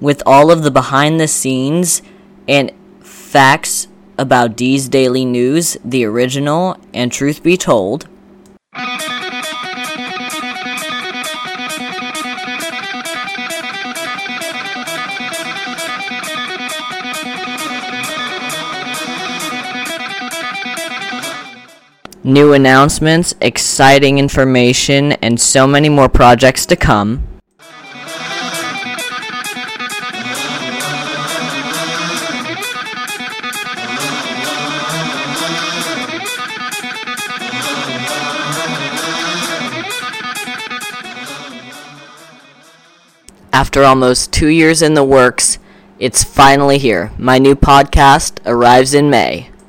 with all of the behind the scenes and facts about D's Daily News, the original, and Truth Be Told. New announcements, exciting information, and so many more projects to come. After almost 2 years in the works, it's finally here. My new podcast arrives in May.